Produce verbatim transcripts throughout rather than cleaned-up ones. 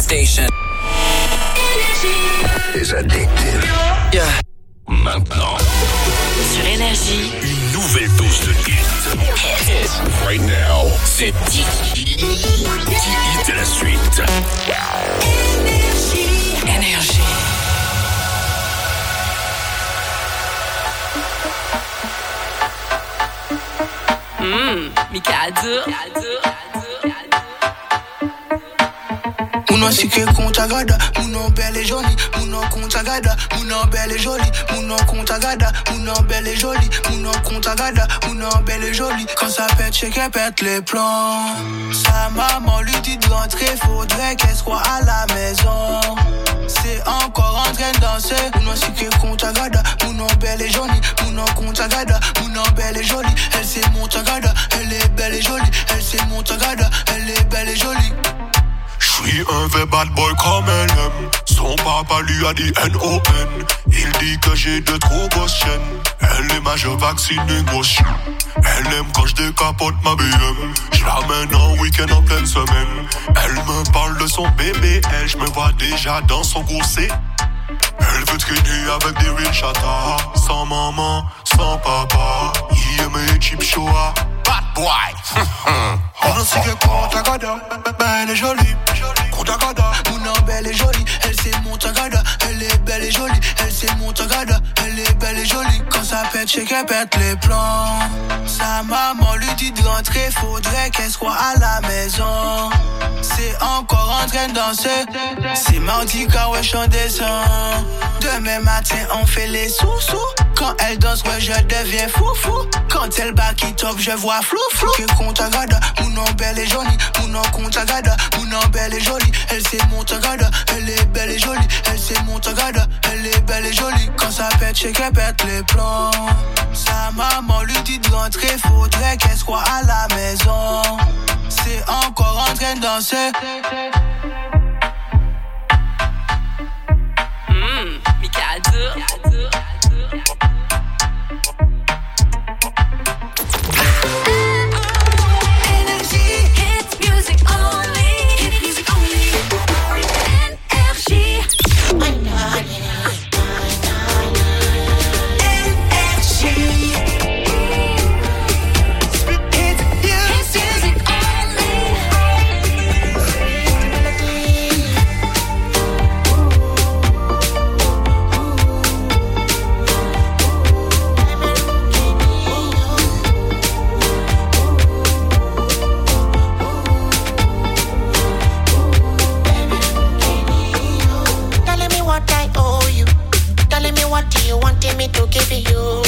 station is addictive. Yeah. Maintenant, sur Énergie, une nouvelle dose de hit. Right now, c'est dix hits de la suite. Énergie. Énergie. Mmm, Mikado. Mounon si que conta gada, mounon belle et jolie, mounon conta gada, mounon belle et jolie, mounon conta gada, mounon belle et jolie, mounon conta gada, mounon belle et jolie. Quand ça pète, je qu'elle pète les plombs. Sa maman lui dit de rentrer, faudrait qu'elle soit à la maison. C'est encore en train de danser. Mounon si que conta gada, mounon belle et jolie, mounon conta gada, mounon belle et jolie. Elle c'est mon tagada, elle est belle et jolie, elle c'est mon tagada, elle est belle et jolie. J'suis un vrai bad boy comme elle aime. Son papa lui a dit N O N. Il dit que j'ai de trop grosses chaînes. Elle est majeure vaccinée grosse chien. Elle aime quand j'décapote ma B M. J'lamène en week-end en pleine semaine. Elle me parle de son bébé. Elle, j'me vois déjà dans son gousset. Elle veut traîner avec des real chata. Sans maman, sans papa. Il aime les cheap show. Bad boy. On ne sait que conta gada, belle et jolie. Conta gada, mounon belle et jolie. Elle c'est mon tagada, elle est belle et jolie. Elle c'est mon tagada, elle est belle et jolie. Quand ça pète, je qu'elle pète les plombs. Sa maman lui dit de rentrer, faudrait qu'elle soit à la maison. C'est encore en train de danser. C'est mardi car ouais j'en descends. Demain matin on fait les sous-sous. Quand elle danse ouais je deviens fou-fou. Quand elle back it up je vois flou-flou. Que conta gada, mounon belle et jolie, mounon conta gada, mounon belle et jolie. Elle c'est mon tagada, elle est belle et jolie. Elle c'est mon tagada, elle est belle et jolie. Quand ça pète, je qu'elle pète les plombs. Sa maman lui dit de rentrer, faudrait qu'elle soit à la maison. C'est encore en train de danser. Mmm, Mikado. Me to give you,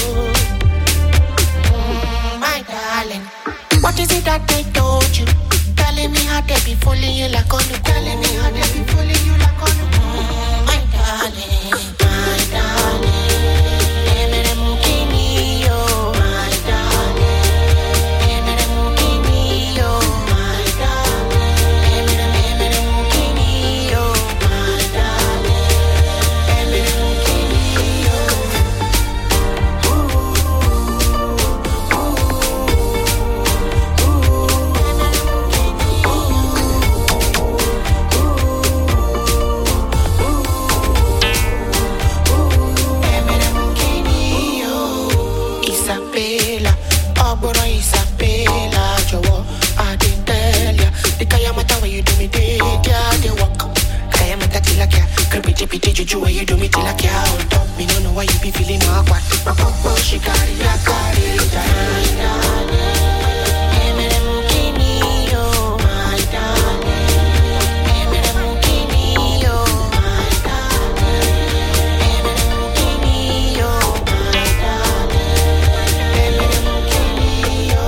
mm, my darling. What is it that they told you? Telling me how they be fooling you like on the. Telling me how they be fooling you like on the. Mm, my darling, my darling. Emere mukini yo, my darling. Emere mukini yo, my darling. Emere emere mukini yo, my darling. Emere mukini yo. Juju, why you do me till I can't hold up? Me don't know why you be feeling awkward. My papa, she carry, I carry, my darling. Emere mukini yo, my darling. Emere mukini yo, my darling. Emere mukini yo, my darling. Emere mukini yo.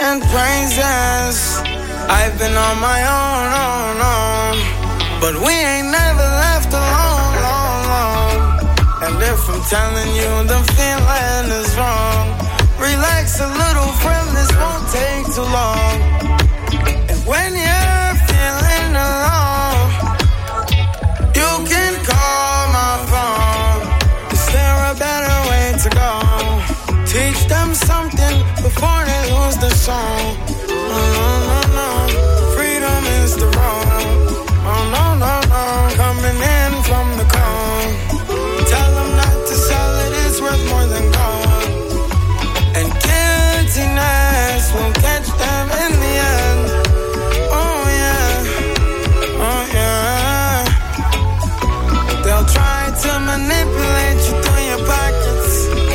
and praises. I've been on my own, own, own, but we ain't never left alone, long, long. And if I'm telling you the feeling is wrong, relax a little, friend, this won't take too long. And when you're feeling alone, you can call my phone. Is there a better way to go? Teach them something before they lose the song. Oh, no, no, no, freedom is the road. Oh, no, no, no, coming in from the cone. Tell them not to sell it, it's worth more than gold. And guiltiness will catch them in the end. Oh, yeah, oh, yeah. They'll try to manipulate you through your pockets.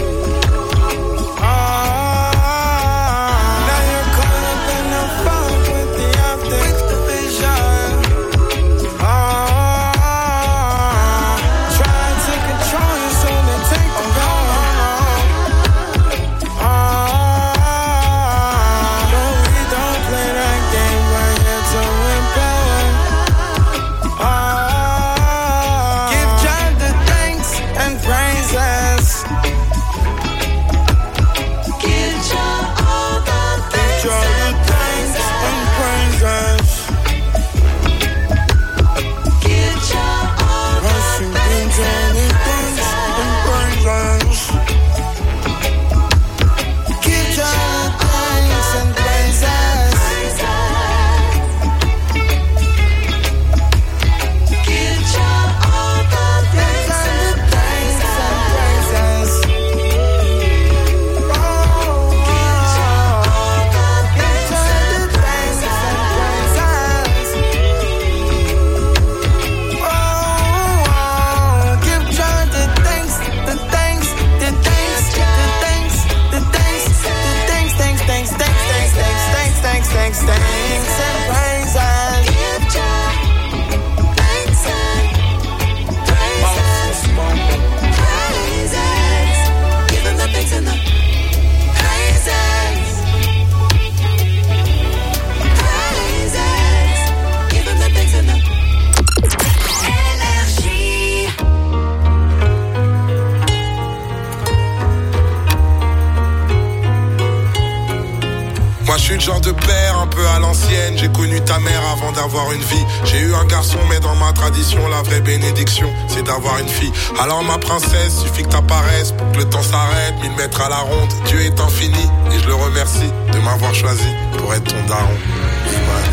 Genre de père un peu à l'ancienne, j'ai connu ta mère avant d'avoir une vie. J'ai eu un garçon mais dans ma tradition la vraie bénédiction c'est d'avoir une fille. Alors ma princesse, suffit que t'apparaisses pour que le temps s'arrête. Mille mètres à la ronde, Dieu est infini et je le remercie de m'avoir choisi pour être ton daron. Iman.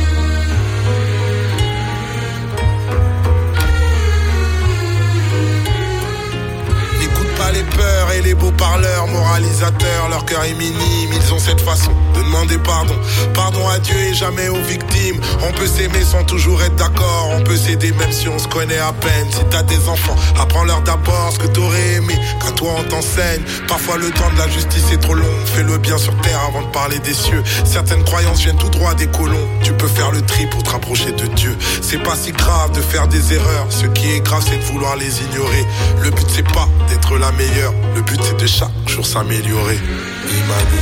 Les peurs et les beaux parleurs, moralisateurs, leur cœur est minime, ils ont cette façon de demander pardon. Pardon à Dieu et jamais aux victimes. On peut s'aimer sans toujours être d'accord, on peut s'aider même si on se connaît à peine. Si t'as des enfants, apprends-leur d'abord ce que t'aurais aimé quand toi on t'enseigne. Parfois le temps de la justice est trop long, fais le bien sur terre avant de parler des cieux. Certaines croyances viennent tout droit des colons, tu peux faire le tri pour te rapprocher de Dieu. C'est pas si grave de faire des erreurs, ce qui est grave c'est de vouloir les ignorer. Le but c'est pas d'être la meilleure, le but c'est de chaque jour s'améliorer. Imani.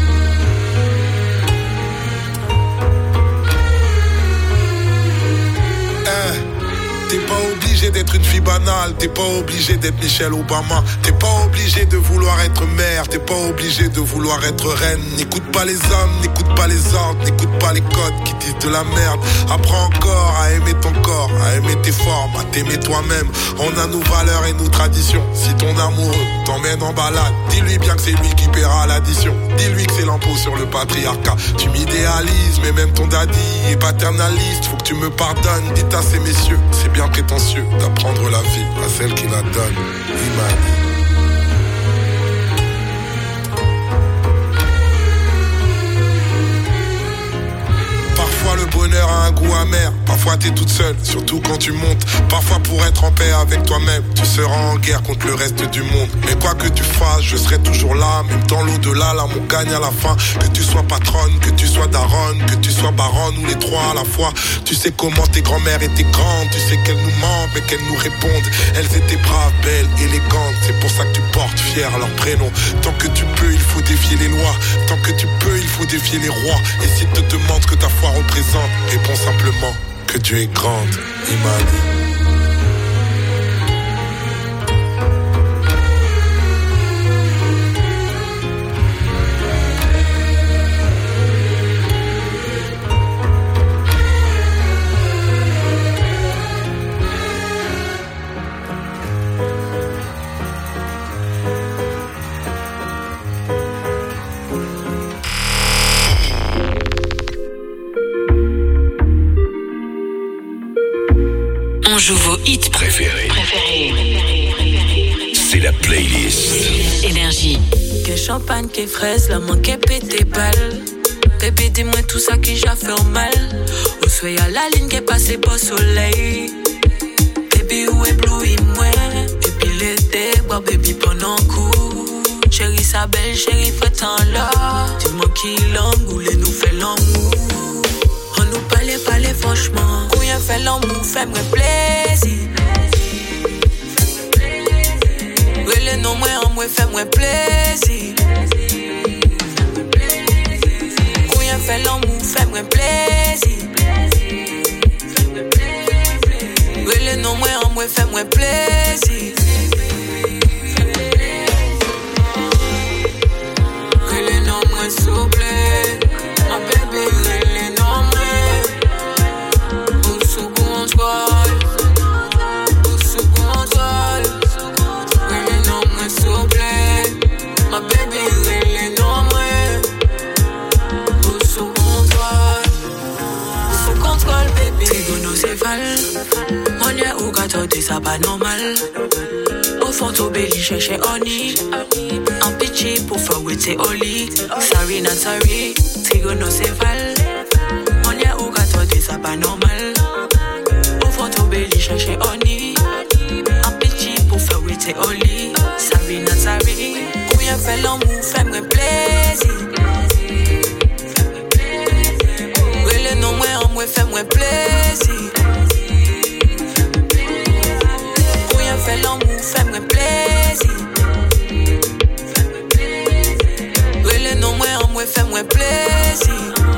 T'es pas obligé d'être une fille banale, t'es pas obligé d'être Michelle Obama, t'es pas obligé de vouloir être mère, t'es pas obligé de vouloir être reine. N'écoute pas les hommes, n'écoute pas les ordres, n'écoute pas les codes qui disent de la merde. Apprends encore à aimer ton corps, à aimer tes formes, à t'aimer toi-même. On a nos valeurs et nos traditions. Si ton amoureux t'emmène en balade, dis-lui bien que c'est lui qui paiera l'addition. Dis-lui que c'est l'impôt sur le patriarcat. Tu m'idéalises, mais même ton daddy est paternaliste. Faut que tu me pardonnes, dites à ces messieurs, c'est bien prétentieux d'apprendre la vie à celle qui la donne. Imani. Parfois le bonheur bonheur a un goût amer. Parfois t'es toute seule, surtout quand tu montes. Parfois pour être en paix avec toi-même, tu seras en guerre contre le reste du monde. Mais quoi que tu fasses, je serai toujours là. Même dans l'au-delà, l'amour gagne à la fin. Que tu sois patronne, que tu sois daronne, que tu sois baronne ou les trois à la fois. Tu sais comment tes grand-mères étaient grandes. Tu sais qu'elles nous mentent mais qu'elles nous répondent. Elles étaient braves, belles, élégantes. C'est pour ça que tu portes fier leur prénom. Tant que tu peux, il faut défier les lois. Tant que tu peux, il faut défier les rois. Et s'ils te demandent ce que ta foi représente, réponds simplement que Dieu est grande, Imani. On joue vos hits préférés. préférés. C'est la playlist. Énergie. Que champagne, que fraise, la main qui pété balle. Baby, dis-moi tout ça qui j'ai fait au mal. Où soit à la ligne qui est passée pas soleil. Baby, où est blue, moi. Et puis l'été, bois baby pendant coup. Chérie, sa belle, chérie, fait un là. Dis-moi qui l'angoulé nous fait l'amour. On nous parlait, parlait franchement. Combien fait l'amour, fais-moi plaisir. Oui, le nom, moi, en moi, fais-moi plaisir. Combien fait l'amour, fais-moi plaisir. Oui, le nom, moi, en moi, fais-moi plaisir. Oui, le nom, moi, s'il vous plaît. Ma bébé, oui, le nom, moi. Ou sous contrôle. Ou sous contrôle. Oui, le nom, moi, s'il vous plaît. Ma bébé, oui, le nom, moi. Ou sous contrôle. Sous contrôle, baby. Trigonocéphale. Mon y'a ou gâteau, ça pas normal. Au fond, au belly, chercher honey. Un pitchy pour faire with c'est oli. Sorry, not sorry. Trigonocéphale. Mon y'a ou gâteau, ça pas normal. Au fond, au belly, chercher honey. Un pitchy pour faire with c'est oli. Sorry, not sorry. Combien fait l'amour, fais-moi plaisir. Oui, le nom, moi, en moi, fais-moi plaisir. Combien fait l'amour, fais-moi plaisir. Oui, le nom, moi, en moi, fais-moi plaisir.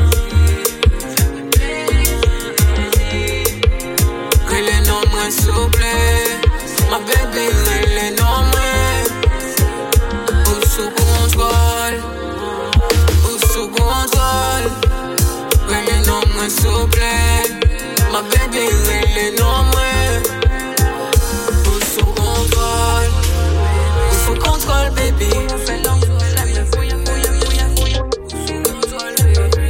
Oui, le nom, moi, s'il vous plaît. Ma bébé, oui, le nom, moi. Ou sous contrôle. Ou sous contrôle. Oui, le nom, moi, s'il vous plaît. Ma bébé, oui, le nom, moi. Ou sous contrôle. Ou sous contrôle, baby. Fais l'amour, fais l'amour, fouille, fouille, fouille, fouille. Sous contrôle, baby.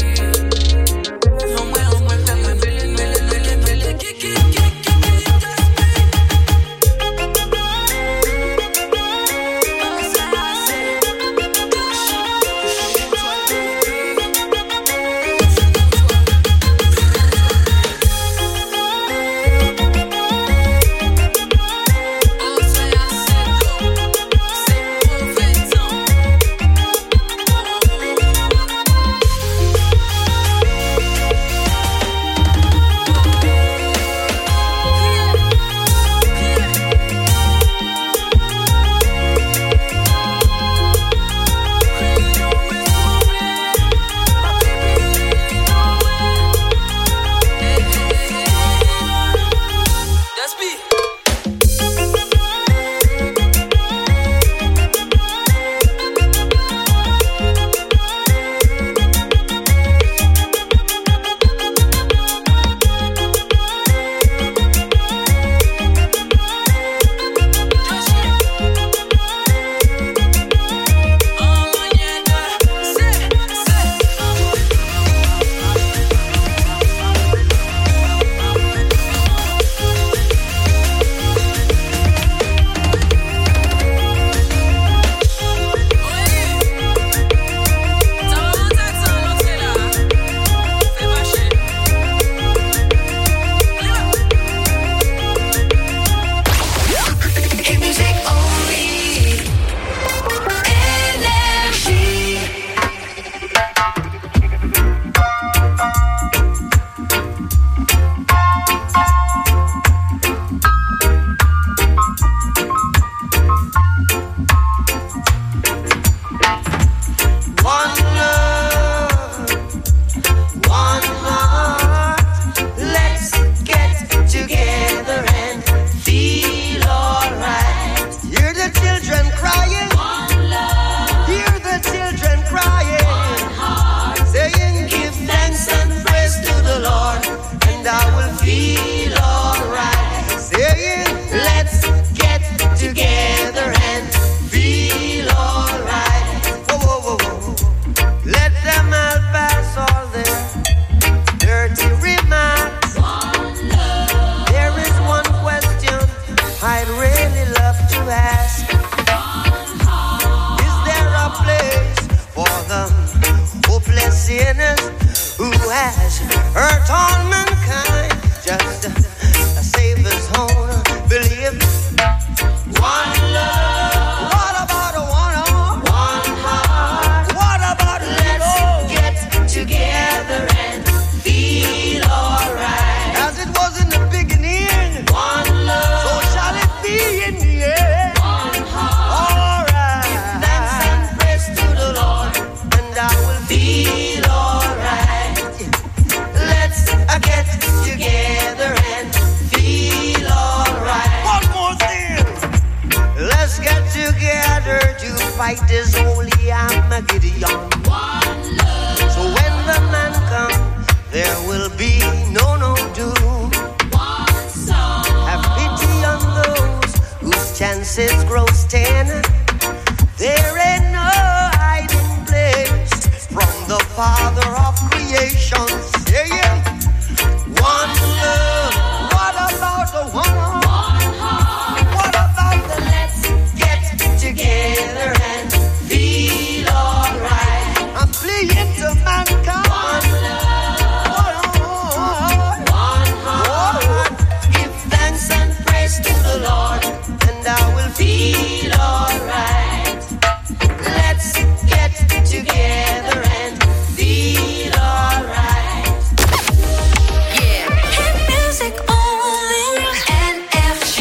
get together to fight this holy Armageddon. One love. So when the man comes, there will be no no doom. One song. Have pity on those whose chances grow ten. There ain't no hiding place from the Father of creation. Yeah, yeah. One love. What about the one heart? One heart. What about the let's get together and feel alright? I'm pleading to mankind. One love. One heart. One heart. Give thanks and praise to the Lord, and I will feel alright. Let's get together and feel alright. Yeah. Hit music only. N F G.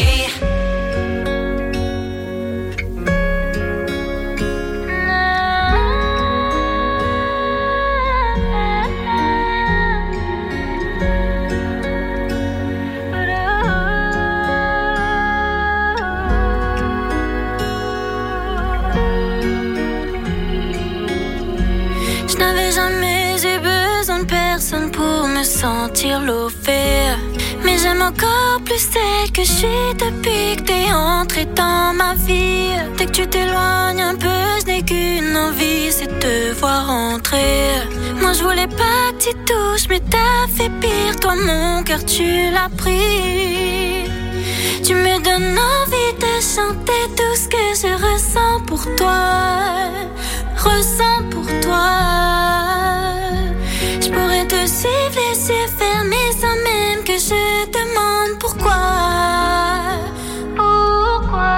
Je n'avais jamais eu besoin de personne pour me sentir lovée. Mais j'aime encore plus celle que je suis depuis que t'es entrée dans ma vie. Dès que tu t'éloignes un peu, je n'ai qu'une envie, c'est de te voir entrer. Moi je voulais pas que tu touches, mais t'as fait pire. Toi mon cœur tu l'as pris. Tu me donnes envie de chanter tout ce que je ressens pour toi. Ressens pour toi. Je pourrais te suivre les yeux fermés sans même que je demande pourquoi. Pourquoi?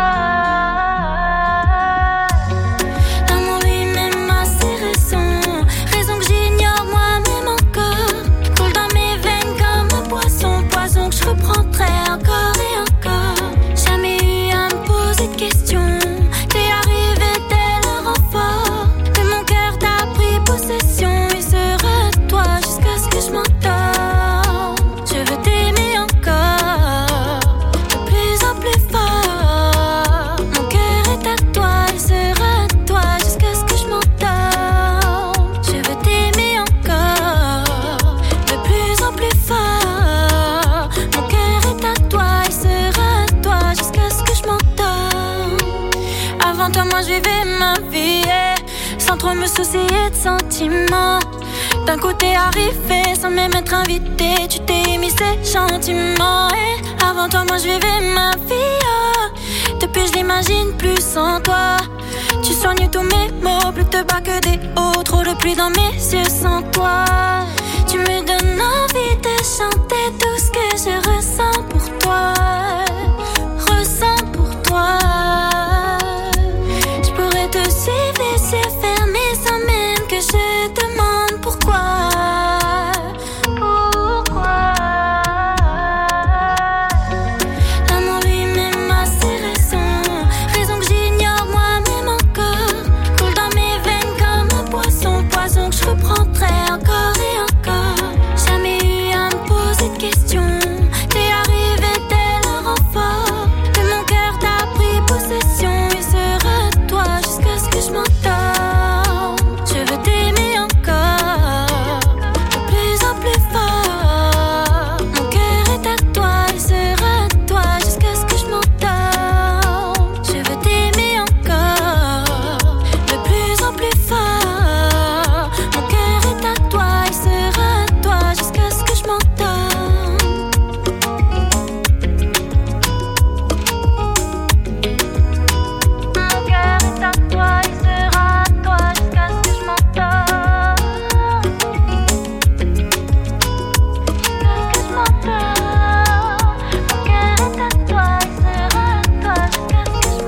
L'amour lui-même a ses raisons, raisons que j'ignore moi-même encore. Coule dans mes veines comme un poisson, poison que je reprendrai encore et encore. Jamais eu à me poser de questions. T'es arrivé tel un renfort. De mon cœur t'as pris possession. Il sera toi jusqu'à ce que je m'entende. Je veux t'aimer encore, de plus en plus fort. Mon cœur est à toi, il sera à toi jusqu'à ce que je m'entende. Je veux t'aimer encore, de plus en plus fort. Mon cœur est à toi, il sera à toi jusqu'à ce que je m'entende. Avant toi, moi je vivais ma vie, eh, sans trop me soucier de sentiments. D'un coup t'es arrivé sans même être invité, tu t'es mis gentiment. Et avant toi moi je vivais ma vie, oh. Depuis je l'imagine plus sans toi. Tu soignes tous mes mots, plus de bas que des hauts. Trop de pluie dans mes yeux sans toi. Tu me donnes envie de chanter tout ce que je ressens pour toi. Ressens pour toi. Je pourrais te suivre les yeux fermés sans même que je demande pourquoi. Pourquoi? L'amour lui-même a ses raisons, raisons que j'ignore moi-même encore. Coule dans mes veines comme un poisson, poison que je reprendrai encore et encore. Jamais eu à me poser de questions. T'es arrivé tel un renfort. De mon cœur t'as pris possession. Il sera à toi jusqu'à ce que je m'entende. Je veux t'aimer encore, de plus en plus fort. Mon cœur est à toi, il sera à toi jusqu'à ce que je m'entende. Je veux t'aimer encore, de plus en plus fort. Mon cœur est à toi, il sera à toi jusqu'à ce que je m'entende. Mon cœur est à toi, il sera à toi jusqu'à ce que je m'entende. Jusqu'à ce que je m'entende. Mon cœur est à toi, il sera à toi jusqu'à ce que je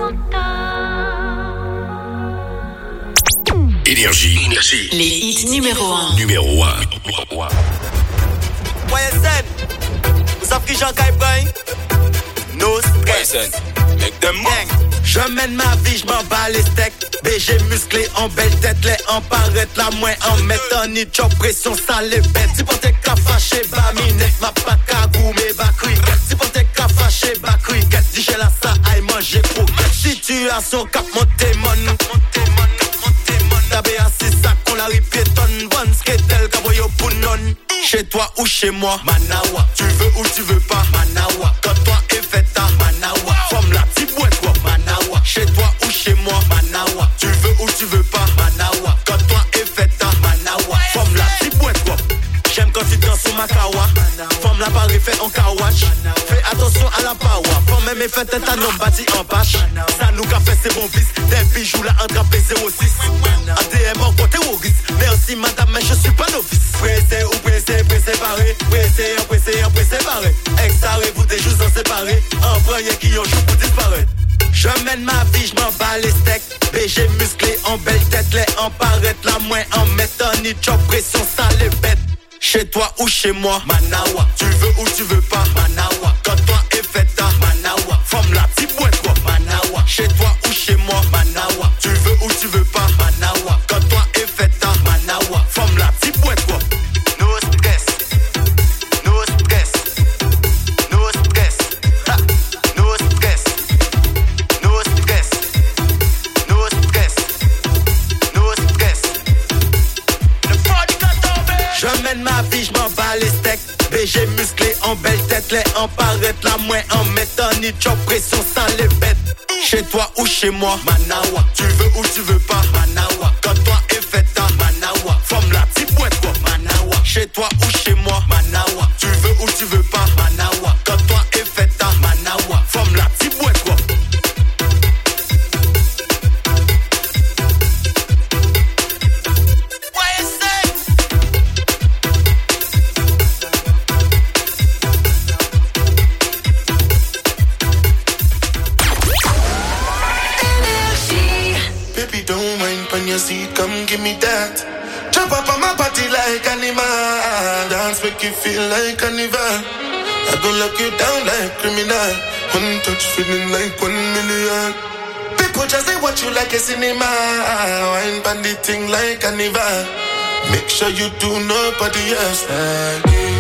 m'entende. Énergie. Énergie. Les hits numéro un. Numéro un. Y S N, vous savez qui Jean Caille Brain? No stress. Make them gang. Je mène ma vie, je m'en bats les steaks. B G musclé en belle tête, les en paraître la moins en mettre en nid, job pression, ça les bête. Si pour tes cas fâché, bah mine, ma pas cagou, mais bah cricket. Si pour tes cas fâché, bah cricket. Dis j'ai la ça, aille manger pour situation cap monté mon. D'abé assis ça qu'on la ripiétonne. Bonne sketel, caboyo pour non. Chez toi ou chez moi, Manawa. Tu veux ou tu veux pas, Manawa. Quand toi est fait ta Manawa. Forme la petite boîte quoi, Manawa. Chez toi ou chez moi, Manawa. Tu veux ou tu veux pas, Manawa. Quand toi est fait ta Manawa. Forme la petite boîte quoi. J'aime quand tu danses sur ma kawa. Forme la parée fait en kawash. Fais attention à la power. Forme même est fait un homme bâti en bâche. Ça nous qu'a fait c'est bon vice. Des bijoux là attrapé zéro six. A D M en côté terroriste. Merci madame mais je suis pas novice. Pressé ou pressé, pressé paré. Pressé, en pressé, en pressé paré. Extaré vous des jours en séparés. En premier qui ont joué pour disparaître. Je mène ma vie, je m'en bats les steaks. B G musclé en belle tête. Les en paraître la moins en mettant ni job pression ça les bête. Chez toi ou chez moi, Manawa. Tu veux ou tu veux pas, Manawa. Quand toi est fait ta Manawa. Forme la petite boîte quoi, Manawa. Chez toi ou chez moi, Manawa. Tu veux ou tu veux pas, Manawa. Quand toi est fait ta Manawa. Forme la petite boîte quoi. No stress, no stress, no stress, ha. No stress, no stress, no stress, no stress. Le party got over. Je mène ma vie, je m'en bats les steaks. B G musclé en belle tête, les en paraître la moins en mettant ni job pression ça les bête. Chez toi ou chez moi, Manawa. Tu veux ou tu veux pas, Manawa. Quand toi est fait ta Manawa. Forme la petite boîte quoi, Manawa. Chez toi ou chez moi, Manawa. Tu veux ou tu veux pas, Manawa. Quand toi est fait ta Manawa. Forme la petite boîte quoi. Don't mind on your seat, come give me that. Jump up on my body like animal. Dance make you feel like carnival. I go lock you down like criminal. One touch feeling like one million. People just say what you like a cinema. Wine bandit thing like carnival. Make sure you do nobody else like it.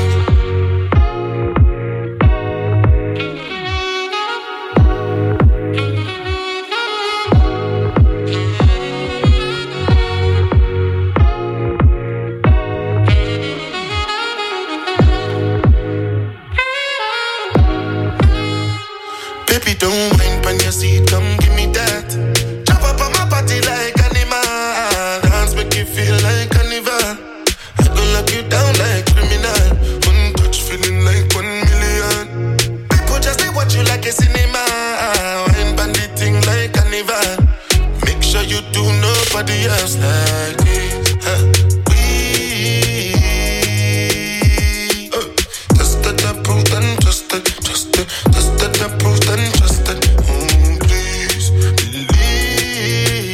Baby, don't mind on your seat, come give me that. Jump up on my body like animal. Dance make you feel like carnival. I go lock you down like criminal. One touch feeling like one million. People just say what you like a cinema. Wine bandit thing like carnival. Make sure you do nobody else like this. Huh. We uh, just that I proved and trusted, trusted, just that I proved and trusted. Oh, please believe.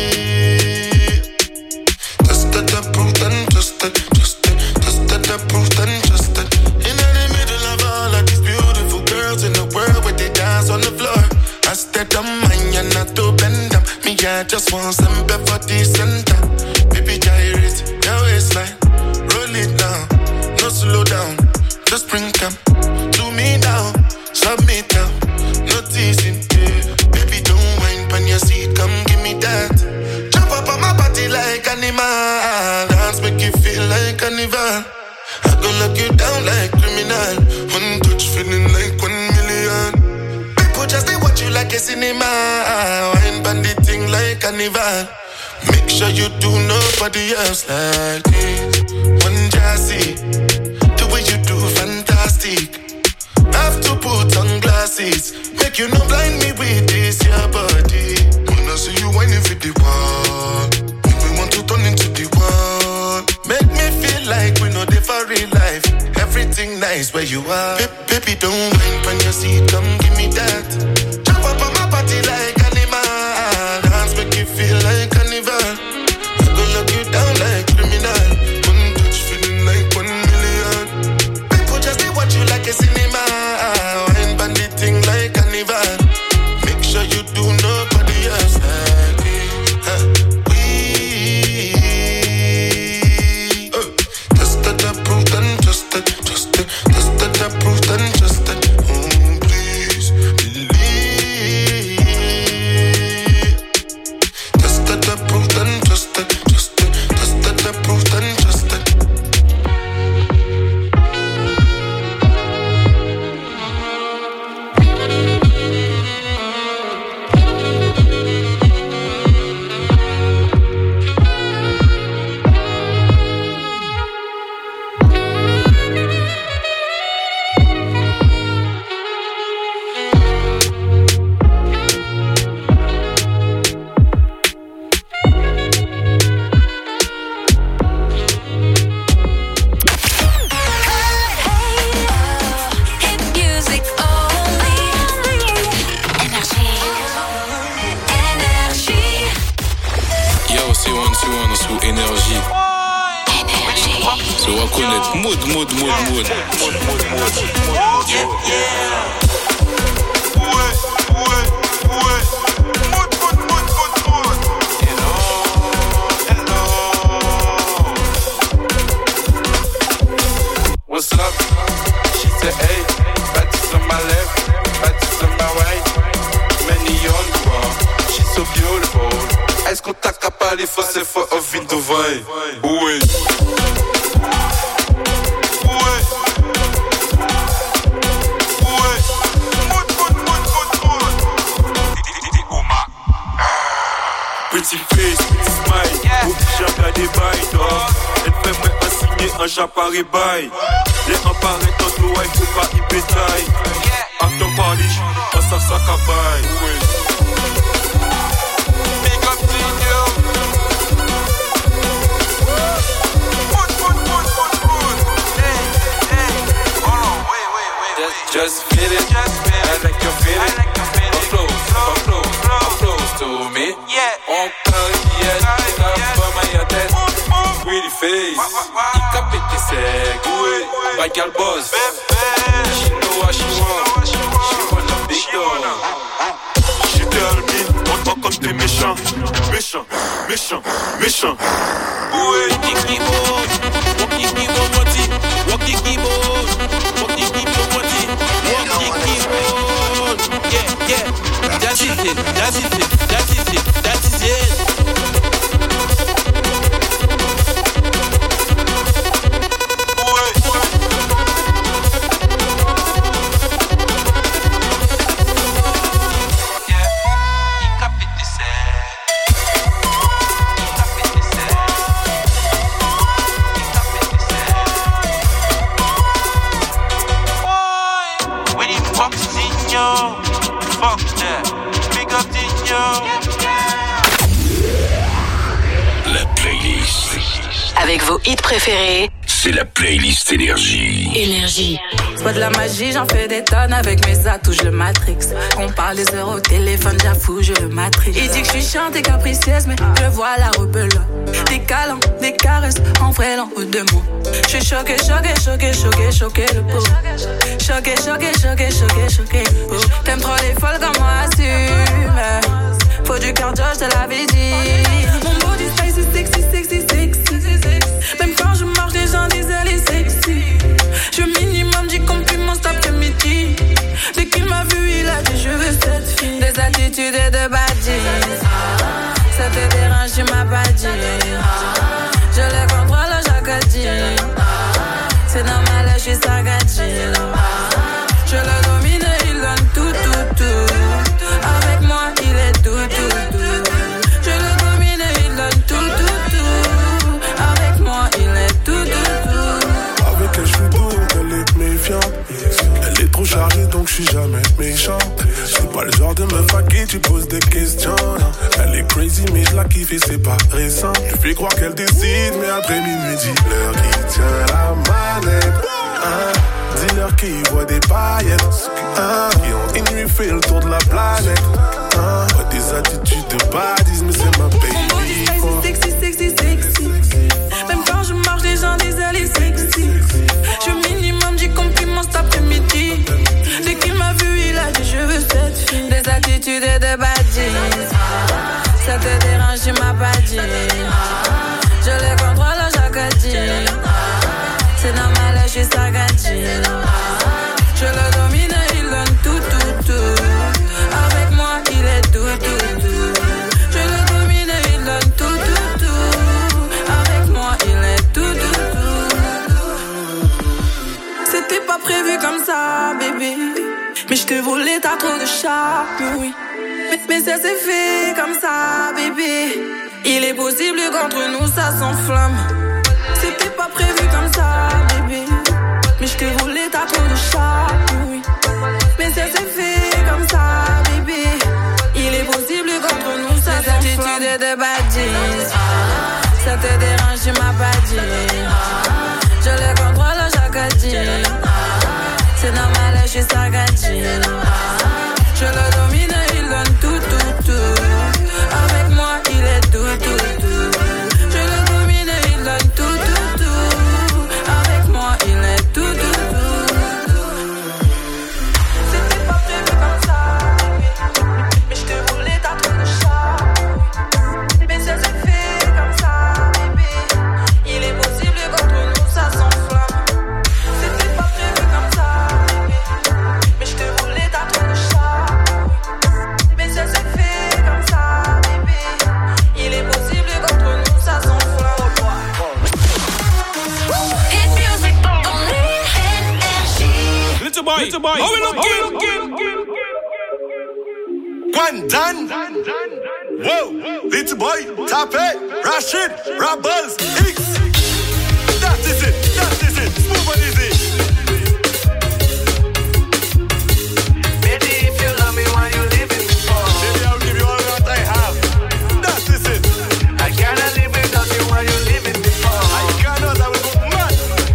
Just that I proved and trusted, trusted, just that I proved and trusted. In the middle of all of these beautiful girls in the world where they dance on the floor. I stayed on mine and not to bend them. Me, I just want some for the center. Baby, gyrate your waistline, roll it down, no slow down. Just bring them to me now, submit now, no teasing. Yeah. Baby, don't whine on your seat, come give me that. Jump up on my body like animal. Dance make you feel like carnival. I go lock you down like criminal. One touch feeling like one million. People just say what you like a cinema. Wine bandit thing like carnival. Make sure you do nobody else like this. One jassy, the way you do fantastic. Have to put on glasses, make you not blind me with this your body. When I see you whining for the wall, make me want to turn into the wall. Make me feel like we know the for real life. Everything nice where you are. Ba- baby, don't whine on your seat, come give me that. Jump up on my body like animal. Dance make you feel like carnival. I go lock you down like criminal. One touch feeling like one million. People just say what you like a cinema. Wine bandit thing like carnival. Make sure you do no C un, C un sous énergie. Se reconnaître, mode, mode, mode, mode. Yeah, yeah. Ouais, ouais, ouais. Mode, mode, mode, mode, mode. Hello, hello. What's up? She said, hey, bâtisse on my left, bâtisse on my right. Many on the wall, she's so beautiful. Est-ce qu'on t'a capable for c'est for a vin de vai? Oui. Pretty face, pretty smile, yeah. Obligé à des bails, dog. Elle fait moi un signer un chapari bail. Les emparés dans l'eau, il faut pas y bétail. After party, on s'en sac à bail. Big up to you. Put, put, put, put, put. Hey, hey. Hold on, wait, wait, wait. Just, just feel it, just feel it. I like your feeling. I like your feeling. Up close, up close, up close to me. Yeah. On carrière, ça va ma tête. Pretty face, il capite tes secs. By girl boss, she know what she want. She want a big dog. She tell me, on talk comme t'es méchant, méchant, méchant, méchant. Ouais. Walkie keyboard, walkie keyboard, walkie, walkie keyboard, walkie keyboard, walkie, walkie keyboard. Yeah, yeah, that is it, that is it, that is it, that is it. La playlist. Avec vos hits préférés. C'est la playlist Énergie. Énergie. C'est pas de la magie, j'en fais des tonnes avec mes atouts, je le matrix. On parle des heures au téléphone, j'avoue, je le matrix. Il dit que je suis chiante et capricieuse, mais je vois la rebelle. Des câlins, des caresses, en vrai l'en haut de moi. Je suis choquée, choquée, choquée, choquée, choquée, le pot. Choquée, choquée, choquée, choquée, choquée, le pot. T'aimes trop les folles comme moi, assume. Faut du cardio, je te l'avais dit. Mon body style, c'est sexy, sexy, sexy. Même quand je marche, les gens disent elle est sexy. Je minimum dis compliments cet après-midi. Dès qu'il m'a vu, il a dit je veux cette fille. Des attitudes et de badges. Ça te dérange, tu m'as pas dit. Je les contrôle chaque dit. C'est normal, je suis sagadine. Je le domine, il donne tout, tout, tout. Avec moi, il est tout, tout, tout. Je le domine, il donne tout, tout, tout. Avec moi, il est tout, tout, tout. Avec elle, je suis doux, elle est méfiante. Elle est trop chargée, donc je suis jamais méchant. C'est pas le genre de meuf à qui tu poses des questions. Elle est crazy, mais je la kiffe et c'est pas récent. Je fais croire qu'elle décide, mais après minuit, dis-leur qui tient la manette. Hein? Dis-leur qui voit des paillettes. Hein? Qui ont une nuit fait le tour de la planète. Hein? Ouais, des attitudes de badis, mais c'est ma baby. Mon body sexy, sexy, sexy. Même quand je marche, les gens disent elle est sexy. Je minimum dis compliments cet après-midi. Dès qu'il m'a vu, il a dit je veux cette fille. Des attitudes et de badges. Ça te dérange, tu m'as pas dit. Je les contrôle chaque dit. C'est normal, je suis sagadine. Je le domine, il donne tout, tout, tout. Avec moi, il est tout, tout, tout. Je le domine, il donne tout, tout, tout. Avec moi, il est tout, tout, tout. C'était pas prévu comme ça, bébé. Mais je te voulais, t'as trop de charme, oui. Mais, mais ça s'est fait comme ça, bébé. Il est possible qu'entre nous ça s'enflamme. C'était pas prévu comme ça, bébé. Mais je te voulais, t'as trop de charme, oui. Mais ça s'est fait comme ça, bébé. Il est possible qu'entre nous ça s'enflamme. Des attitudes de badges. Ça te dérange, tu m'as pas dit. Je les contrôle chaque dit. C'est normal, je suis sagadine. Je le domine, il donne tout, tout, tout. Avec moi, il est tout, tout, tout. Little boy, how we looking? Gwandan, whoa, Little boy, Tape, Rashid, Rabbles, X. That is it, that is it, smooth and easy. Baby, if you love me, why you leaving me for? Baby, I'll give you all that I have. That is it. I cannot live without you, why you leaving me for? I cannot, I will go mad.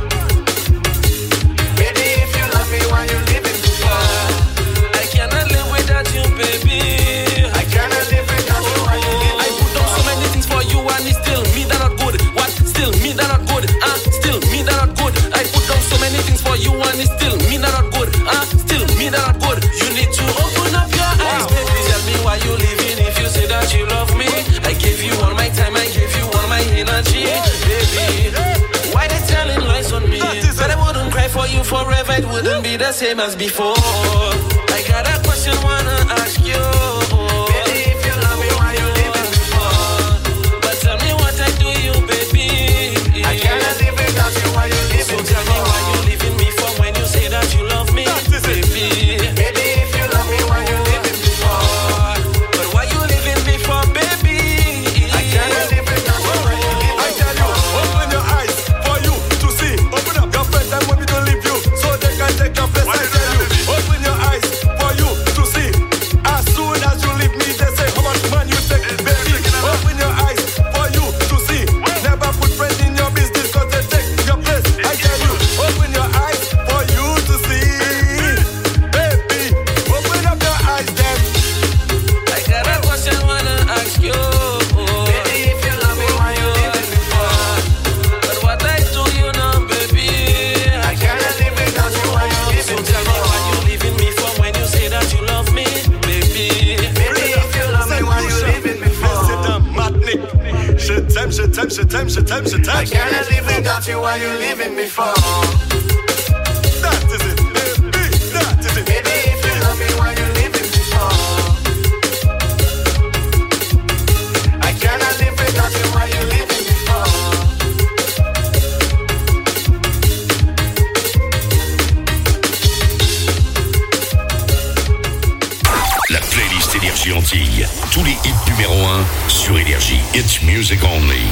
Baby, if you love me, why you leaving me for? I cannot live without you, baby. I cannot live without you, why you leaving me for? I put down so many things for you and it's still me that not good. What? Still me that not good. Ah, uh, still me that not good. I put down so many things for you and it's still me that not good. Ah, uh, still me that not good. You need to open up your eyes, baby. Tell me why you leaving if you say that you love me. I gave you all my time, I gave you all my energy, baby. Why they telling lies on me? But I wouldn't cry for you forever. It wouldn't be the same as before. I got a question wanna ask you. Baby, if you love me, why you leaving me for? But tell me what I do you, baby. I cannot live without you, why you leaving So me tell me for? why you leaving me for when you say that you love me, baby. Baby, if you love me, why you leaving me for? But why you leaving me for, baby? I cannot live without you, why you leaving me for? I tell you, open your eyes for you to see. Open up your friends and when we don't leave you, so they can take your place. I tell you, open your eyes for you to see. As soon as you leave me, they say how much money you take, baby. Open your eyes for you to see. Never put friends in your business cause they take your place. I tell you, open your eyes for you to see. Baby, open up your eyes then. I got a question wanna ask you. Baby, if you love me, why you leaving me for? But what I do you know, baby? I cannot live without you, why you So leaving me tell me for? why you leaving me for when you say that you love me, baby. Baby, if you love me, why you leaving me for? C'est un matnik. Je t'aime, je t'aime, je t'aime, je t'aime, je I t'aime. cannot live without you, why you leaving me for? That is it, baby, that is it. Baby, if you love me, why you leaving me for? I cannot live without you, why you leaving me for? La playlist Énergie Antilles. Tous les hits numéro un sur Énergie. It's music only.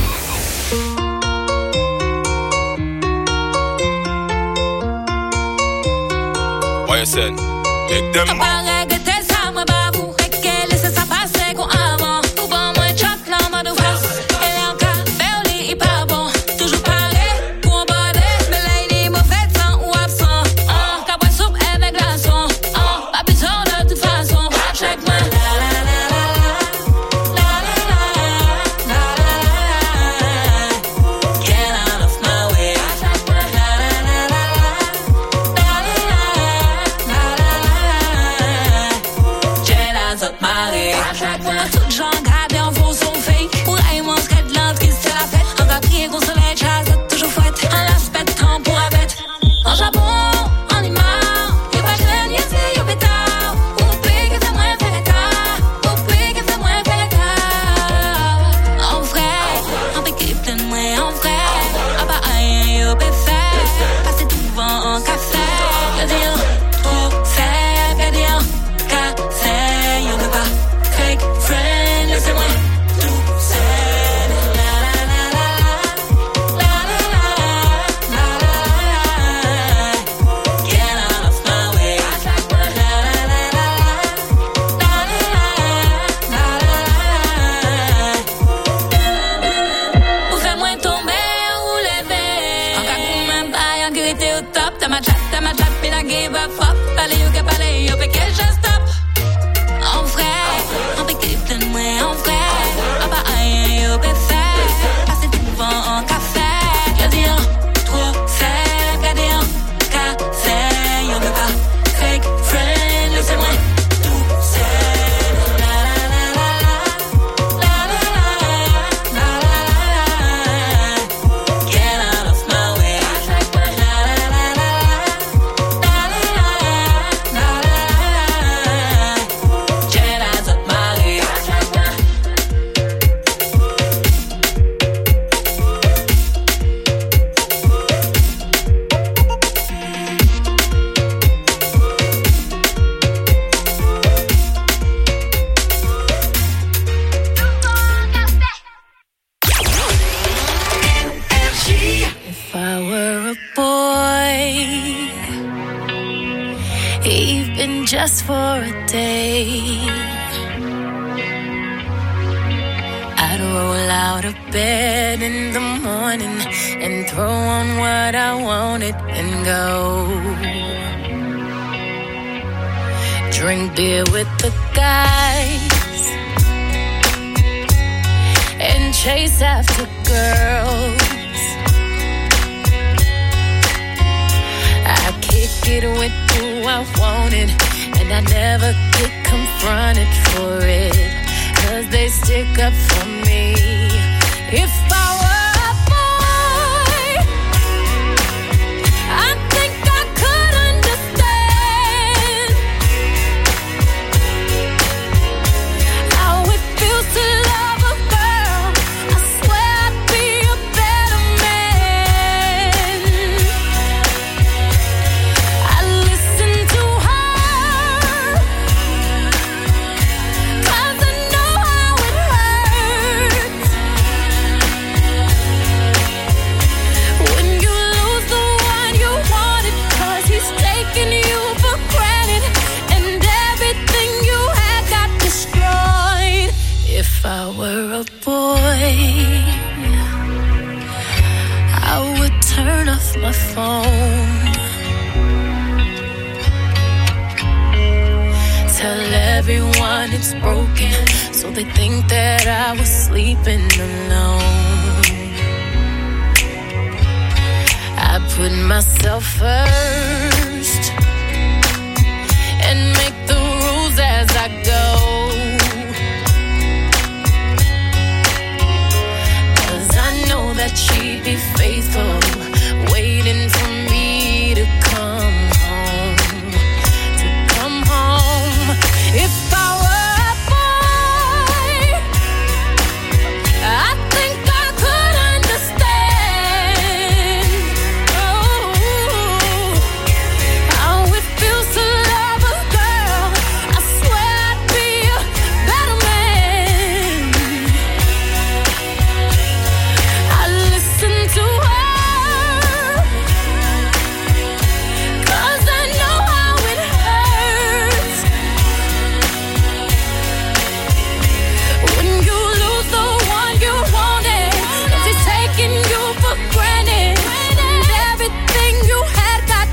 What you said? Make them Apparaît que t'es ça, moi, bah, vous, et qu'elle laisse ça passer qu'on avant. Ou bon, moi, choc, l'en de face. Elle est en cas, Berly, il pas bon. Toujours parler, pour en border. Mais là, il est mauvais temps ou absent. Oh, cabouet soupe avec glaçon. Oh, pas besoin de toute façon. Check moi. La la la la la. La la la la la. Get out of my way. La la la la la. La la la la la. Jedi up Marie. On tout genre gardé en faux son fake. Pour elle, moi, ce de l'autre qui se la fête. On va prier qu'on se lève, chasse, toujours fouette. Un l'aspect de temps pour la bête. En Japon, en Lima, y'a pas de y'a c'est y'a pétard. Oublie que c'est moins fait oublie que c'est moins fait en vrai, en piquet de moi, en vrai. Ah bah, aïe, y'a fait. Passer tout vent en café. Y'a dire, trop fait, y'a dire, café, y'a veut pas. Fake friend, laissez-moi tout seul. La la la la la. La la la la la. Get out of my way. La la la la la. La la la la la. Ou fais-moi tomber ou lever. En cas où même pas, y'a qui était au top. T'as ma chat, t'as ma chat, mais la give a fuck. Parlez ou que parlez, y'a fait que je stop. En vrai, en piquet de moi, en vrai. Ah bah, aïe, y'a fait. Passer tout vent en café. Y'a dire, trop fait. Y'a dire, café. Y'a veut pas. Fake friend, laissez-moi tout seul. La la la la la. La la la la la. Get out of my way. La la la la la. La la la just for a day. I'd roll out of bed in the morning and throw on what I wanted and go. Drink beer with the guys and chase after girls. I kick it with who I wanted, and I never get confronted for it, 'cause they stick up for me. If I were a boy, I think I could understand how it feels to love a girl. I swear I'd be a better man. I listen to her, 'cause I know how it hurts when you lose the one you wanted, 'cause he's taking you for granted and everything you had got destroyed. If I were a boy, I would turn off my phone, tell everyone it's broken, so they think that I was sleeping alone. I put myself first and make the rules as I go, 'cause I know that she'd be faithful, waiting for me to come home, to come home. If I were a boy, I think I could understand, oh, how it feels to love a girl. I swear I'd be a better man. I listen to her, 'cause I know how it hurts when you lose the one you wanted, 'cause he's taking you for granted and everything you had got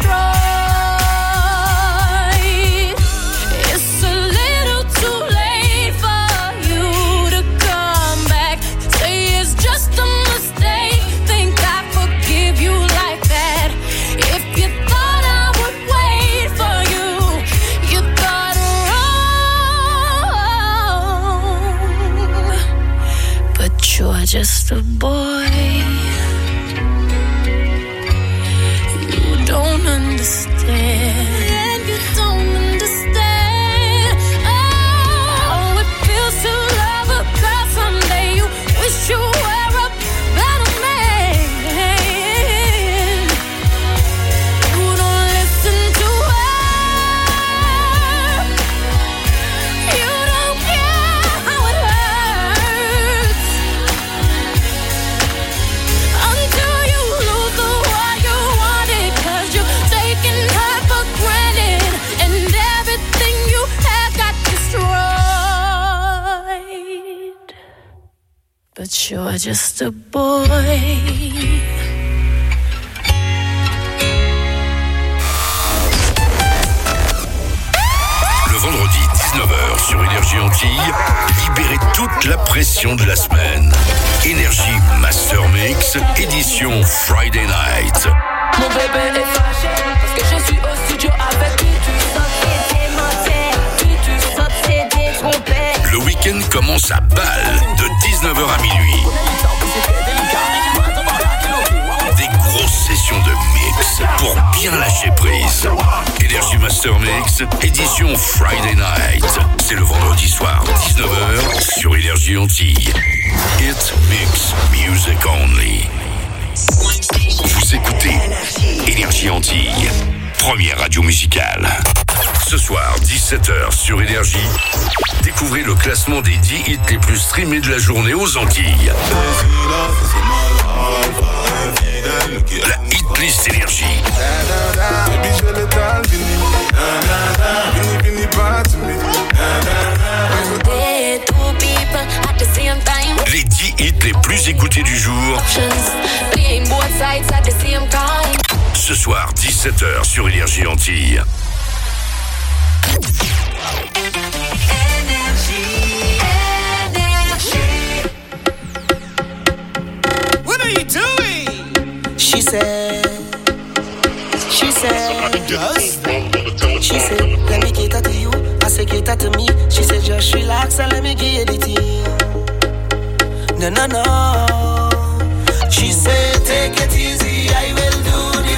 destroyed. It's a little too late for you to come back. Say it's just a mistake, think I forgive you like that. If you thought I would wait for you, you thought wrong. But you're just a boy, you don't understand. You don't understand. Oh, it feels to love a girl someday. You wish you were a better man. You don't listen to her. You don't care how it hurts until you lose the one you wanted, 'cause you're taking her for granted and everything you had got destroyed. But you're just a boy. Le vendredi dix-neuf heures sur Énergie Antilles, libérez toute la pression de la semaine. Énergie Master Mix, édition Friday Night. Mon bébé est fâché parce que je suis au studio avec lui. Tu sens que t'es menté, puis tu sens que t'es détrompé. Le week-end commence à balle de dix-neuf heures à minuit. Des grosses sessions de mix pour bien lâcher prise. Énergie Master Mix, édition Friday Night. C'est le vendredi soir, dix-neuf heures, sur Énergie Antilles. Hit Mix Music Only. Vous écoutez Énergie Antilles, première radio musicale. Ce soir, dix-sept heures sur Énergie, découvrez le classement des dix hits les plus streamés de la journée aux Antilles. alpha, infidèle qui La Hitlist Énergie. Baby, je l'étale, fini. Fini, fini, pas timide. Les dix hits les plus écoutés du jour. Ce soir, dix-sept heures sur Énergie Antilles. What are you doing? She said, she said, just, she said, let me cater to you. I said, cater to me. She said, just relax and let me give you the tea. No, no, no. She said, take it easy, I will do the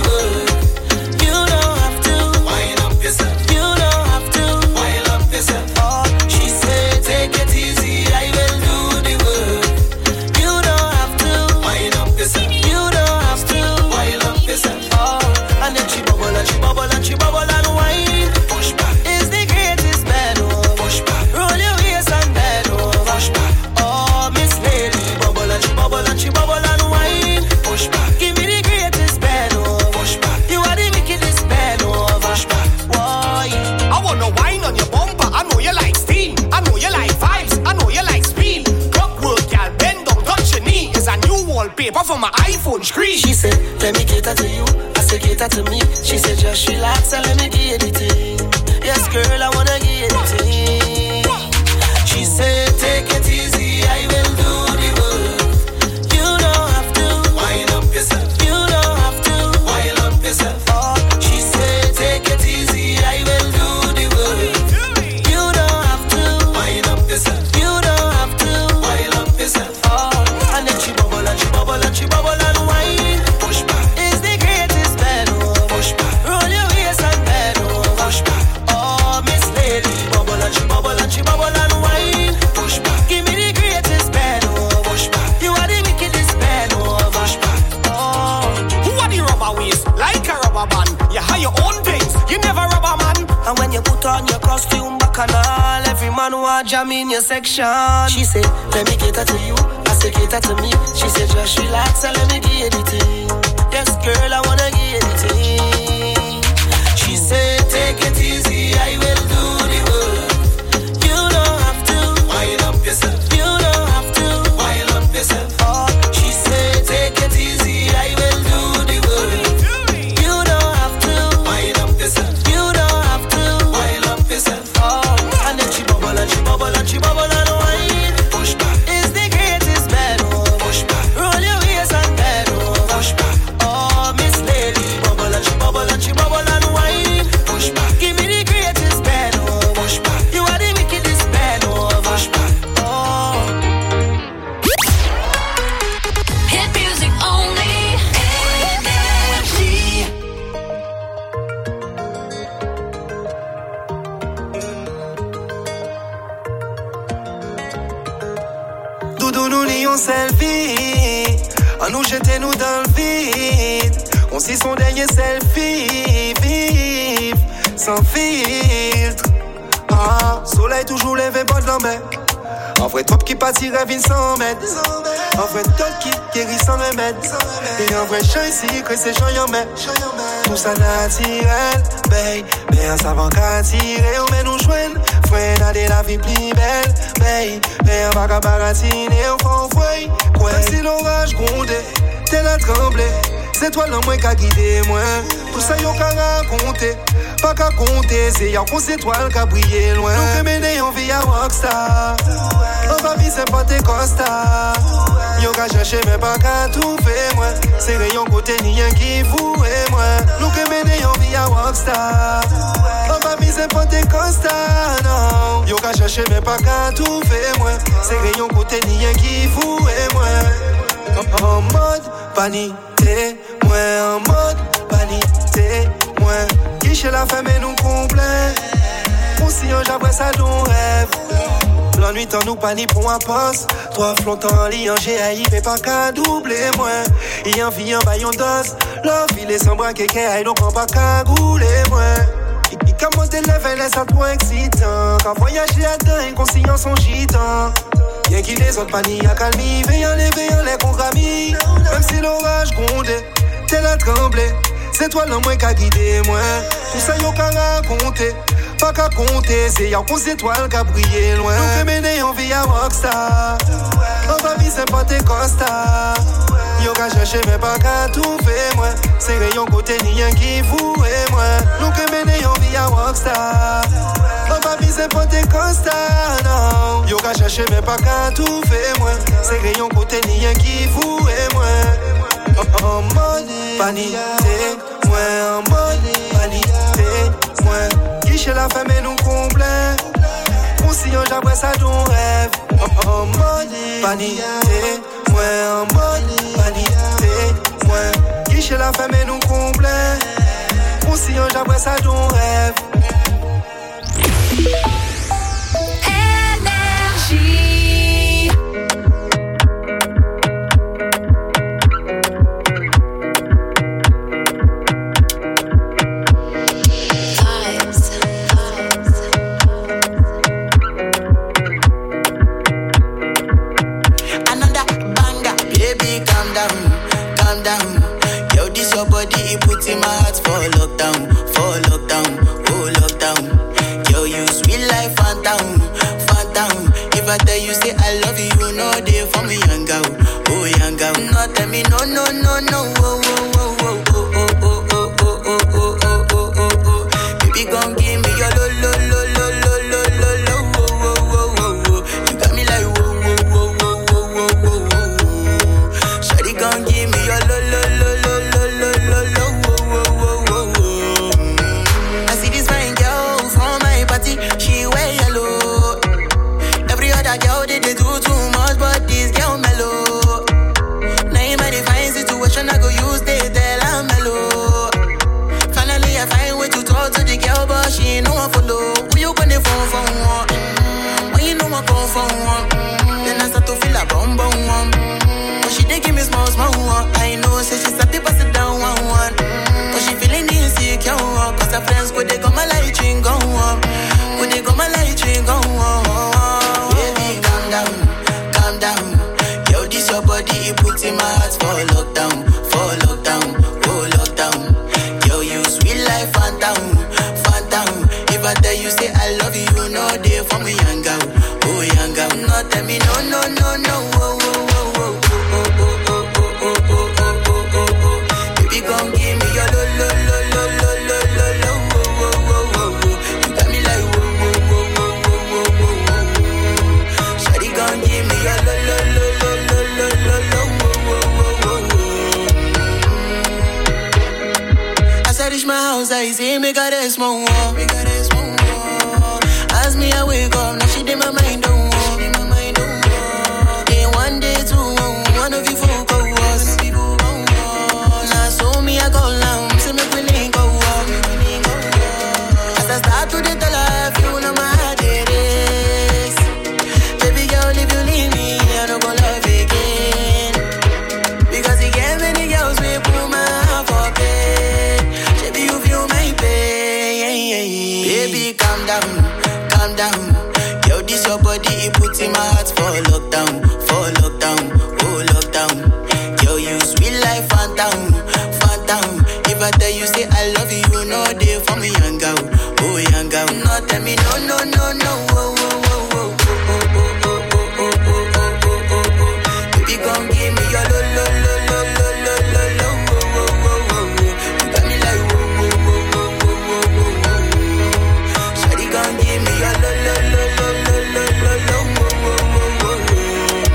work. You don't have to wind up yourself. You don't have to wind up yourself. Oh, she said, take it easy, I will do the work. You don't have to wind up yourself. You don't have to wind up yourself. Oh, and then she bubble and she bubble and she bubble and wine. Push back is the greatest bend over. Push back, roll your waist and bend over. Push back. Oh, Miss Lady, bubble and she bubble and she bubble and wine. Push back, give me the greatest bend over. Push back, you are the wickedest bend over. Push back, why? I wanna wine on your bumper. I know you like steam. I know you like vibes. I know you like speed. Clock work, y'all bend down, touch your knee. It's a new wallpaper for my iPhone screen. She said, let me cater to you. I said, cater to me. She said, just relax and let me give you the thing. Yes, girl, I wanna give you the thing. She said, take it easy, I will do the work. You don't have to wind up yourself. You don't have to wind up yourself. Oh, she said, take it easy, I will do the work. You don't have to wind up yourself. You don't have to wind up yourself. Oh, and then she bubble and she bubble and she bubble and wine. Push back is the greatest bend over. Push back, roll your waist and bend over. Push back. Oh, Miss Lady, bubble and she bubble and she bubble and wine. Push back, give me the greatest bend over. Push back, you are the wickedest bend over. Push back. Oh, who are the rubber waist? Like a rubber band. You have your own things, you never rubber man. And when you put on your costume back and all, every man want jam in your section. She said, let me cater to you. I said, cater to me. She said, just relax and let me give you the thing. Yes, girl, I wanna give you the thing. She said, take it easy, I will do the work. You don't have to wind up yourself. You don't have to wind up yourself. Oh, she said, take it easy, I will do the work. You don't have to wind up yourself. You don't have to wind up yourself. Oh, and then she bubble and she bubble and she bubble and wine. Push back is the greatest bend over. Push back, roll your waist and bend over. Push back. Oh, Miss Lady, bubble and she bubble and she bubble and wine. Push back, give me the greatest bend over. Push back, you are the wickedest bend over. Push back. Oh, Hit music only. Energy. Doudou nous lit en selfie. À nous jeter nous dans le vide. On s'y son dernier selfie. Vive sans filtre. Ah, soleil toujours levé, bord de la mer. En vrai top qui pâtit rêve sans mètres. En vrai top qui guérit sans remède. Et en vrai chant ici que c'est chant y'en met. Tout ça naturel, babe. Mais en savant qu'à tirer, on met nous joindre. Frère n'a de la vie plus belle, babe. Mais en va qu'à baratiner, on fait fouille. Même si l'orage grondait, t'es la tremblée. C'est toi l'homme qui a guidé moi. Tout ça y'en qu'à raconter. Pas qu'à compter, c'est y'a qu'on s'étoile qui a brillé loin. Nous que mener on vit à rockstar. On va vivre c'est pas tes costards. Yo qu'à chercher mais pas qu'à tout faire moi. C'est rayon côté ni un qui vous et moi. Nous que mener on vit à rockstar. On va vivre c'est pas tes costards non. Yo qu'à chercher mais pas qu'à tout faire moi. C'est rayon côté ni un qui vous et moi. En mode vanité, moi en mode vanité, moi. Chez la femme et nous complet. On s'y ange après ça nous rêve. L'ennui t'en nous panique pour un poste. Trois flottants en lit en G A I mais pas qu'à doubler moi. Y en vie en baillon d'os. L'offre il est sans bras quelqu'un donc on pas qu'à gouler moi. Il comment t'es levé laisse à trop excitant. Quand voyager là-dedans inconscient son gitan. Bien qu'il des autres paniers à calmer, veillant les veillant les contramis. Même si l'orage grondait, t'es là tremblé. C'est toi le moins qu'à guider moi. Tout ça y'a qu'à raconter. Pas qu'à compter, c'est y'a qu'on étoile qu'à briller loin. Nous que mener en vie à rockstar. On va vivre c'est pas tes costards. Yo qu'à chercher mais pas qu'à tout faire moi. C'est rayon côté ni un qui vous et moi. Nous que mener en vie à rockstar. On va vivre c'est pas tes costards non. Yo qu'à chercher mais pas qu'à tout faire moi. C'est rayon côté ni un qui vous et moi. En mode vanité, moi en mode vanité, moi. Guichet la femme et nous complet. On sillon j'abrès ça ton rêve. En mode vanité, moi en mode vanité, moi. Guichet la femme et nous complet. On sillon j'abrès ça ton rêve. Énergie. Your body, it puts in my heart for lockdown, for lockdown, oh lockdown. Yo, you sweet life, phantom, phantom. If I tell you say I love you, you know they for me young girl, oh young girl. No tell me no, no, no, no, oh, oh, oh, oh, oh, oh, oh, oh, oh, oh, oh, oh, oh, oh. Baby, gon' give me your lo, lo, lo, lo, lo, lo, lo, lo, oh, oh, oh, oh, oh. You got me like whoa, whoa, whoa, whoa, whoa, whoa, whoa, whoa. Shawty gon' give me your lo, lo, lo, lo. She wear yellow. Every other girl they, they do too much, but this girl mellow. Now in my divine situation, I go use they tell I'm mellow. Finally I find way to talk to the girl, but she ain't no one follow. Who you gonna phone for one? Mm-hmm. When you know I come for one, mm-hmm. Then I start to feel a bum bum one. Mm-hmm. But she dey give me small small one. I know say she's happy pass it down one one. Mm-hmm. But she feeling insecure, cause her friends go they come my light ring go on. When they go my light ring go on. Baby, calm down, calm down. Yo, this your body, it puts in my heart for lockdown, for lockdown, oh lockdown. Yo, you sweet life, phantom, phantom. If I tell you say I love you, you know they for me young girl, oh young girl. No tell me no, no, no, no, oh, oh, oh, oh, oh, oh, oh, oh, oh, oh, oh, oh, oh. Baby, gon' give me your lo, lo, lo, lo, lo, lo, lo, lo, oh, oh, oh, oh, oh. You got me like whoa. Gon' give me your lo lo lo lo lo lo lo lo wo wo wo wo. As I reach my house, I see me got a small wall. Me got a small wall. As me I wake up, now she did my mind don't walk. Then one day two, one of you folk go was. Now so me I go down, say me we link go walk. As I start to the life, you know my heart it is. Baby girl, if you leave me, I don't go love again. Because you get many girls, we put my heart for bed. Baby, you feel my pain. Baby, calm down, calm down. Yo, this your body, it puts in my heart for lockdown, for lockdown, oh lockdown. Yo, you sweet life, phantom, phantom. If I tell you say I love you, you know they for me young girl, oh young girl. No, tell me no, no, no, no, oh, oh, oh, oh. Gon' give me your lo lo lo lo lo lo lo lo wo wo wo wo. You got me like wo wo wo wo wo wo wo. Shawty gon' give me your lo lo lo lo lo lo lo lo wo wo wo wo wo.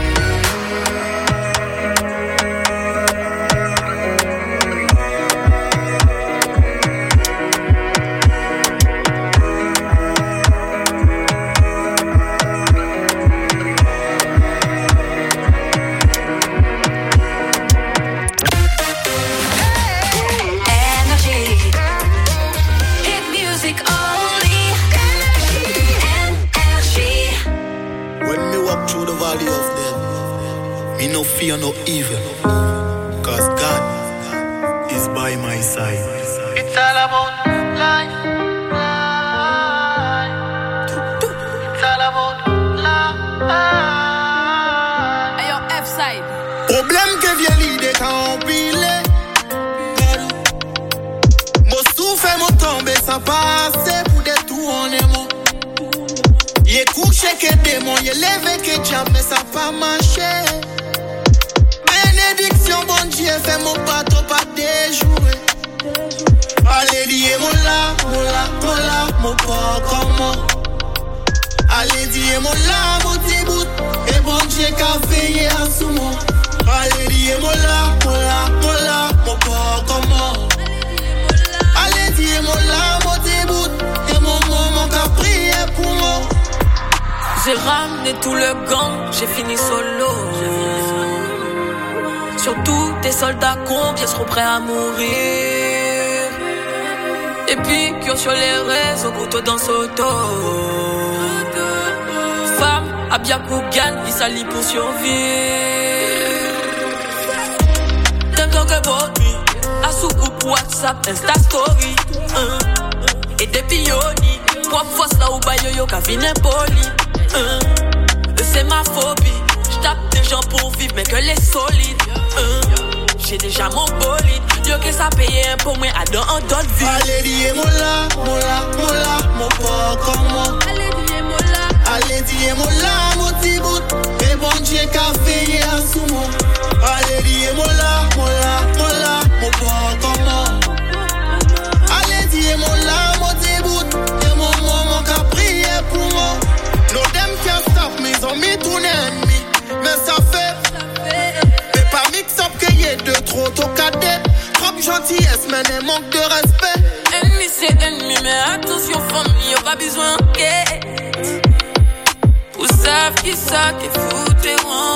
No fear, no evil, cause God is by my side. It's all about life, life. It's all about life. side. Problème que vient l'idée quand on pile. Mon souffle, mon tombé, ça passe pour des tours en émo. Il est couché que démon, il est levé que diable, mais ça pas marché. Bénédiction, bon Dieu, fait mon bateau pas déjouer. Allez, dis mon là, mon là, mon là, mon corps comment. Allez, dis mon là, mon petit bout. Et bon Dieu, qu'a veillé à sous moi. Allez, dis mon là, mon là, mon là, mon corps comment. Allez, dis mon là, mon petit bout. Et mon maman qu'a prié pour moi. J'ai ramené tout le gang, j'ai fini solo. Surtout des soldats combien seront prêts à mourir. Et puis qui ont sur les réseaux couteau dans Soto. Femme, à bien Kougan, il s'allie pour survivre. T'aimes donc que body, à sous-groupe WhatsApp, Insta Story. Hein. Et des pioniers, pour force là où bayoyo qu'a fini poli. Hein. C'est ma phobie, j'tape des gens pour vivre mais que les solides. Hein. J'ai déjà mon bolide, Dieu que ça paye un pour moi à dans un d'autres vies. Allez dis moi là, moi là, moi là, mon corps comment. Allez dis moi là, allez dis moi là, mon petit bout. Et bon Dieu qu'a veillé à sous moi. Allez dis moi là, moi là, moi là, mon corps comment. Allez dis moi là, mon petit bout. Et mon maman qu'a prié pour moi. No them can't stop me, ils ont mis tout ennemi. Mais ça fait, mais pas mix up qu'il y ait de trop au cadet. Trop gentillesse, mais des manque de respect. Ennemi c'est ennemi, mais attention famille, y'a pas besoin d'enquête. Vous savez qui ça, qui fout et en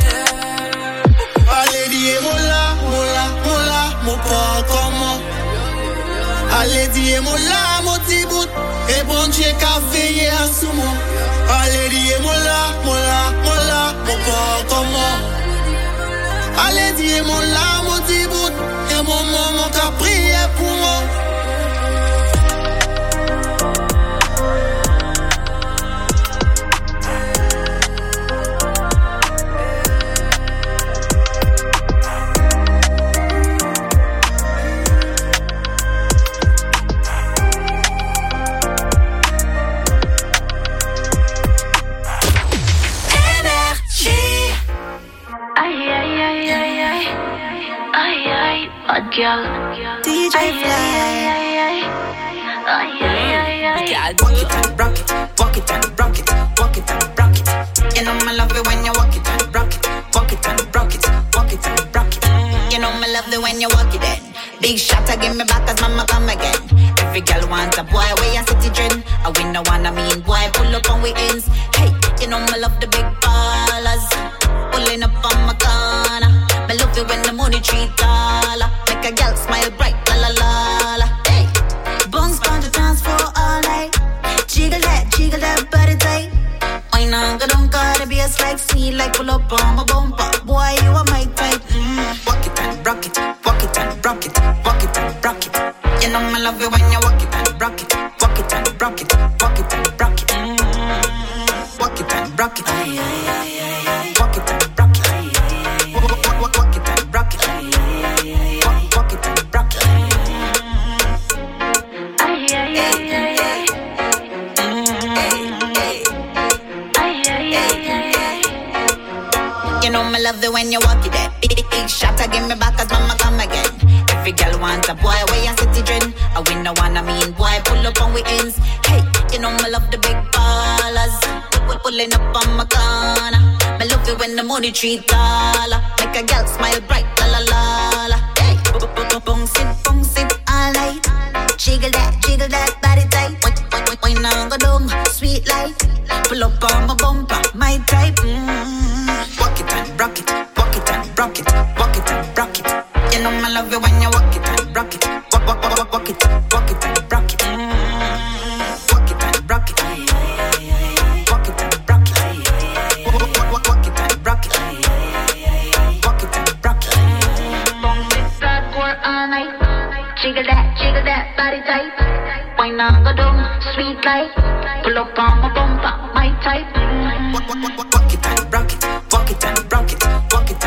allez dis moi là, moi là, moi là, mon corps comment. Allez dis moi là, mon petit bout. Et bon Dieu qu'a veillé à sous moi. Allez dis moi là, moi là, moi là, mon corps comment. Allez dis moi là, mon petit bout. Et mon maman qu'a prié pour moi. Girl, D J Fly. Walk it and rock it, walk it and rock it, walk it and rock it. You know me love it when you walk it and rock it, walk it and rock it, walk it and rock it. You know me love it when you walk it in. Big shot, I give me back as mama come again. Every girl want a boy where you city dream. I win no one, I mean boy pull up on we ends. Hey, you know me love the big ballers, pulling up on my corner. Me love it when the money treat dollar. Make a girl smile bright, la la la la. Hey, bounce on the dance floor all night. Jiggle that, jiggle that body tight. Why not go down, gotta be a like sweet like pull up on my bumper. Boy, you are my type. Mm. Walk it and rock it, walk it and rock it, walk it and rock it. You know me love it when you walk it and rock it, walk it and rock it, walk it and rock it. Mm. Walk it and rock it, ay, ay, ay, ay, ay. Walk it and rock it, ay, ay, ay, ay. Walk, walk it and rock it, ay, ay, ay, ay. Walk, walk it and rock it, ay, ay, ay, ay. You know me love it when you walk it in. Big, big shot, I give me back as mama come again. Every girl want a boy where you city dream. I win no one, I mean boy pull up on we ends. Hey, you know me love the big ballers, pull, pulling up on my corner. Me love it when the money treat dollar. Make a girl smile bright, la la la la. Hey, bounce it, bounce it all night. Jiggle that, jiggle that body tight. Why not go down, sweet life. Pull up on my bumper, my type. Mm. Walk it and rock it, walk it and rock it, walk it and rock it. You know me love it when you walk it and rock it, walk, walk, walk, walk, walk it, walk it and rock it. Mm. Walk it and rock it, ay, ay, ay, ay. Walk it and rock it, ay, ay, ay. Walk, walk, walk, walk it and rock it, ay, ay, ay. Walk it and rock it. Bounce it backward all night. Jiggle that, jiggle that body tight. Why not go down, sweet life. Pull up on my bumper, my type. Walk it and rock it, walk it and rock it, walk it